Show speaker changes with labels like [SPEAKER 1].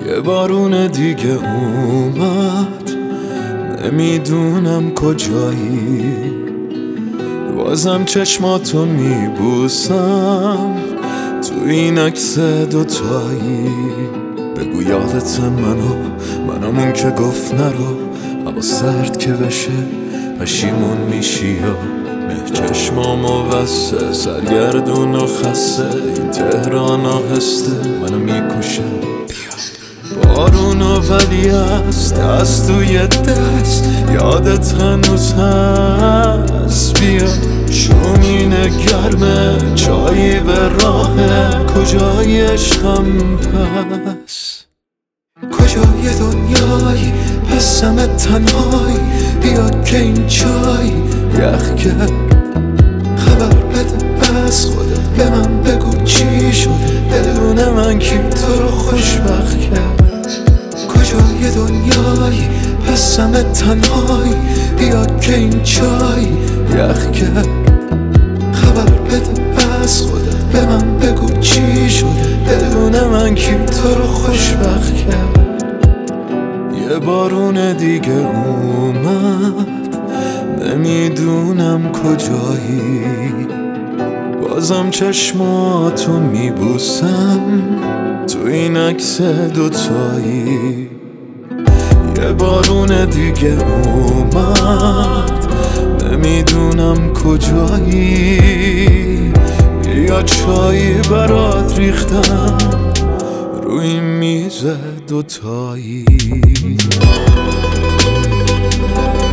[SPEAKER 1] یه بارون دیگه اومد، نمیدونم کجایی، بازم چشماتو میبوسم تو این عکس دوتایی. بگو یادت منمون که گفت نرو، هوا سرد که بشه پشیمون میشی یا مه چشمامو وسه سرگردون و خسته. این تهران آهسته منو میکشه، بارونو ولی هست دست توی دست، یادت هنوز هست. بیا شومینه گرمه چایی به راهه، کجای عشقم پس، کجای دنیای پسم تنهایی. بیا که این چای یخ کرد، خبر بده از خودت، به من بگو چی شده، بدون من کی تو رو خوشبخت کرد. کجای دنیای پسم تنهایی، بیا که این چای یخ کرد، خبر بده از خودت، به من بگو چی شده، بدون من کی تو رو خوشبخت کرد. یه بارون دیگه اومد، نمیدونم کجایی، بازم چشماتو میبوسم تو این عکس دوتایی. یه بارون دیگه اومد، نمیدونم کجایی، بیا چایی برات ریختم روی میز دوتایی.